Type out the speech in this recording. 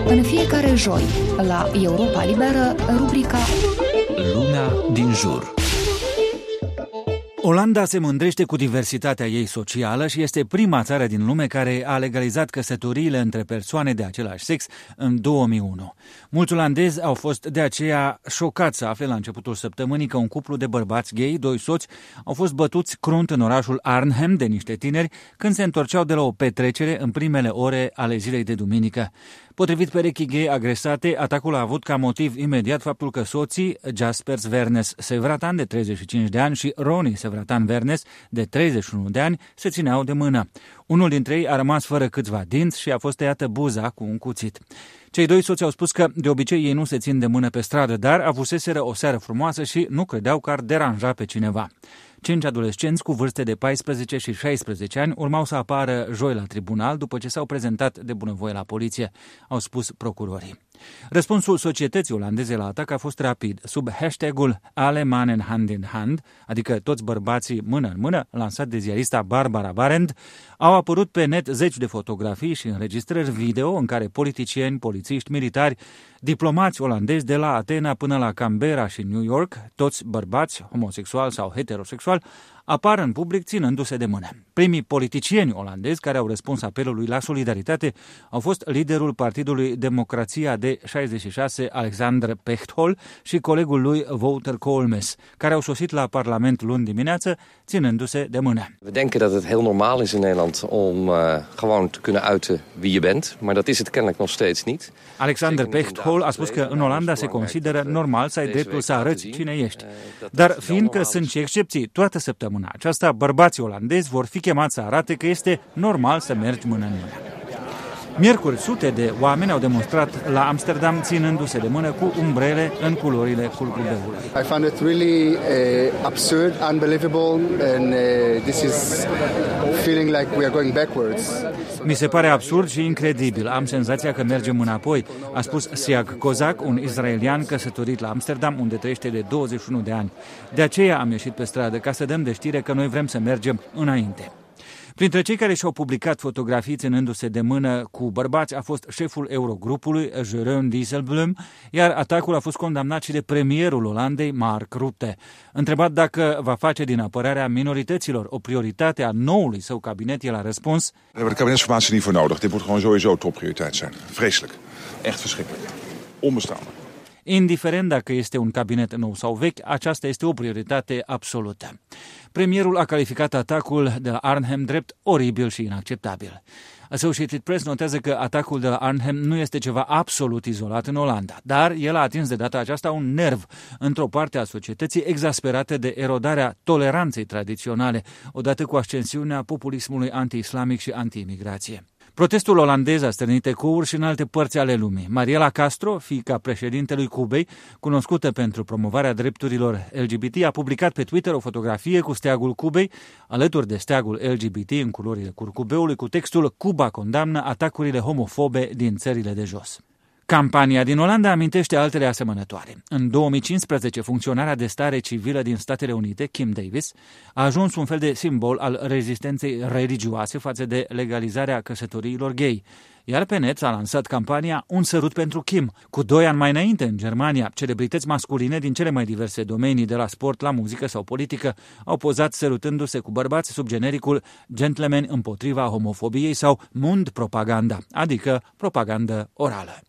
În fiecare joi, la Europa Liberă, rubrica Luna din jur. Olanda se mândrește cu diversitatea ei socială și este prima țară din lume care a legalizat căsătoriile între persoane de același sex în 2001. Mulți olandezi au fost de aceea șocați să afle la începutul săptămânii că un cuplu de bărbați gay, doi soți, au fost bătuți crunt în orașul Arnhem de niște tineri când se întorceau de la o petrecere în primele ore ale zilei de duminică. Potrivit perechii gay agresate, atacul a avut ca motiv imediat faptul că soții Jaspers Vernes Sevratan, de 35 de ani, și Ronnie Sevratan Vernes, de 31 de ani, se țineau de mână. Unul dintre ei a rămas fără câțiva dinți și a fost tăiată buza cu un cuțit. Cei doi soți au spus că de obicei ei nu se țin de mână pe stradă, dar avuseseră o seară frumoasă și nu credeau că ar deranja pe cineva. 5 adolescenți cu vârste de 14 și 16 ani urmau să apară joi la tribunal după ce s-au prezentat de bunăvoie la poliție, au spus procurorii. Răspunsul societății olandeze la atac a fost rapid. Sub hashtagul Alle mannen hand in hand, adică toți bărbații mână în mână, lansat de ziarista Barbara Barend, au apărut pe net zeci de fotografii și înregistrări video în care politicieni, polițiști, militari, diplomați olandezi de la Atena până la Canberra și New York, toți bărbați, homosexuali sau heterosexuali, apar în public ținându-se de mână. Primii politicieni olandezi care au răspuns apelului la solidaritate au fost liderul Partidului Democrația de 66, Alexander Pechtold, și colegul lui Wouter Koolmees, care au sosit la Parlament luni dimineață ținându-se de mână. We denken dat het heel normaal is in Nederland om gewoon te kunnen uiten wie je bent, maar dat is het kennelijk nog steeds niet. Alexander Pechtold a spus că în Olanda se consideră normal să ai dreptul să arăți cine ești. Dar fiindcă sunt și excepții, toată săptămâna aceasta, bărbații olandezi vor fi chemați să arate că este normal să mergi mână în mână. Miercuri, sute de oameni au demonstrat la Amsterdam ținându-se de mână cu umbrele în culorile curcubeului. I found it really absurd, unbelievable, and this is feeling like we are going backwards. Mi se pare absurd și incredibil. Am senzația că mergem înapoi, a spus Siag Kozak, un israelian căsătorit la Amsterdam, unde trăiește de 21 de ani. De aceea am ieșit pe stradă, ca să dăm de știre că noi vrem să mergem înainte. Printre cei care și-au publicat fotografii ținându-se de mână cu bărbați a fost șeful Eurogrupului, Jeroen Dijsselbloem, iar atacul a fost condamnat și de premierul Olandei, Mark Rutte. Întrebat dacă va face din apărarea minorităților o prioritate a noului său cabinet, el a răspuns: Daar hebben we de kabinetsformatie niet voor nodig. Dit moet gewoon sowieso topprioriteit zijn. Vreselijk. Echt verschrikkelijk. Onbestaanbaar. Indiferent dacă este un cabinet nou sau vechi, aceasta este o prioritate absolută. Premierul a calificat atacul de la Arnhem drept oribil și inacceptabil. Associated Press notează că atacul de la Arnhem nu este ceva absolut izolat în Olanda, dar el a atins de data aceasta un nerv într-o parte a societății exasperată de erodarea toleranței tradiționale, odată cu ascensiunea populismului anti-islamic și anti-imigrație. Protestul olandez a stârnit ecouri și în alte părți ale lumii. Mariela Castro, fiica președintelui Cubei, cunoscută pentru promovarea drepturilor LGBT, a publicat pe Twitter o fotografie cu steagul Cubei, alături de steagul LGBT în culorile curcubeului, cu textul "Cuba condamnă atacurile homofobe din țările de jos". Campania din Olanda amintește altele asemănătoare. În 2015, funcționarea de stare civilă din Statele Unite, Kim Davis, a ajuns un fel de simbol al rezistenței religioase față de legalizarea căsătoriilor gay. Iar pe net s-a lansat campania Un sărut pentru Kim. Cu 2 ani mai înainte, în Germania, celebrități masculine din cele mai diverse domenii, de la sport la muzică sau politică, au pozat sărutându-se cu bărbați sub genericul Gentlemen împotriva homofobiei sau Mundpropaganda, adică propagandă orală.